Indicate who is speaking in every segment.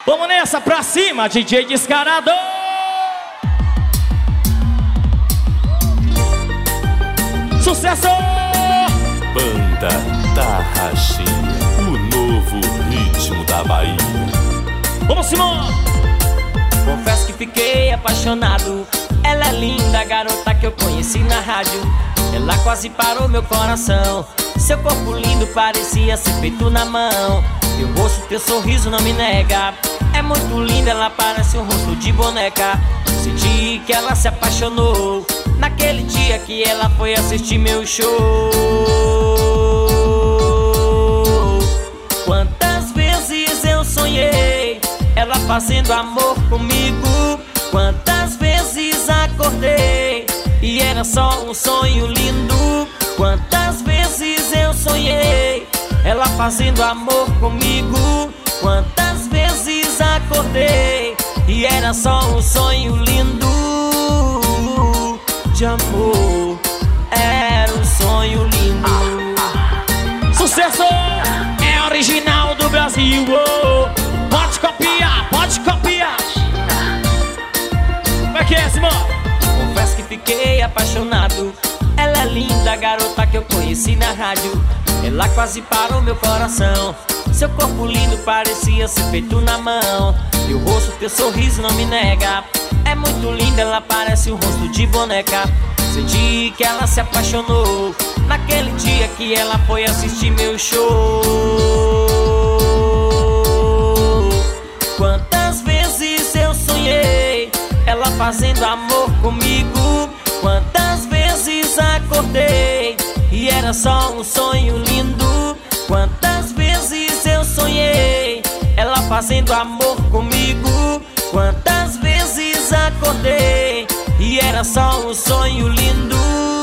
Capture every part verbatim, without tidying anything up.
Speaker 1: Vamos nessa, pra cima, D J Descarado. Sucesso!
Speaker 2: Banda Tarraxinha, o novo ritmo da Bahia.
Speaker 1: Vamos, Simão!
Speaker 3: Confesso que fiquei apaixonado. Ela é linda, a garota que eu conheci na rádio. Ela quase parou meu coração. Seu corpo lindo parecia ser feito na mão. Teu rosto, teu sorriso não me nega. É muito linda, ela parece um rosto de boneca. Senti que ela se apaixonou naquele dia que ela foi assistir meu show. Quantas vezes eu sonhei ela fazendo amor comigo. Quantas vezes acordei e era só um sonho lindo. Quantas vezes eu sonhei ela fazendo amor comigo. Quantas vezes acordei e era só um sonho lindo de amor. Era um sonho lindo.
Speaker 1: Sucesso! É original do Brasil. Oh. Pode copiar, pode copiar. Como é que é, Simão?
Speaker 3: Confesso que fiquei apaixonado. Ela é linda, a garota que eu conheci na rádio. Ela quase parou meu coração. Seu corpo lindo parecia ser feito na mão. Teu rosto, teu sorriso não me nega. É muito linda, ela parece um rosto de boneca. Senti que ela se apaixonou naquele dia que ela foi assistir meu show. Quantas vezes eu sonhei ela fazendo amor comigo. Quantas vezes acordei e era só um sonho lindo. Quantas vezes eu sonhei ela fazendo amor comigo. Quantas vezes acordei e era só um sonho lindo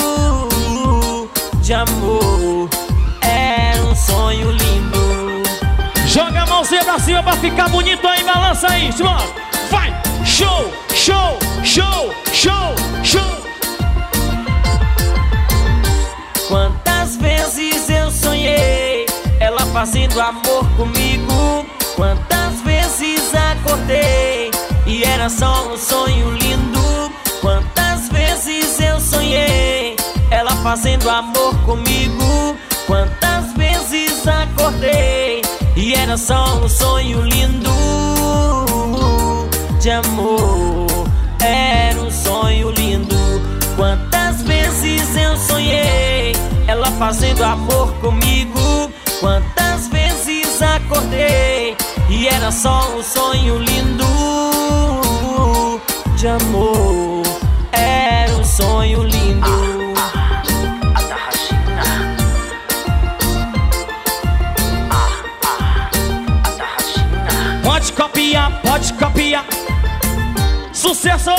Speaker 3: de amor. Era um sonho lindo.
Speaker 1: Joga a mãozinha pra cima pra ficar bonito aí, balança aí, Simão. Vai! Show, show, show, show, show.
Speaker 3: Quantas vezes eu sonhei ela fazendo amor comigo. Quantas vezes acordei e era só um sonho lindo. Quantas vezes eu sonhei ela fazendo amor comigo. Quantas vezes acordei e era só um sonho lindo de amor. Era um sonho lindo. Quantas vezes eu sonhei ela fazendo amor comigo. Quantas vezes acordei e era só um sonho lindo de amor. Era um sonho lindo.
Speaker 4: Ah, ah, a Tarraxinha. Ah, ah, a Tarraxinha.
Speaker 1: Pode copiar, pode copiar. Sucesso!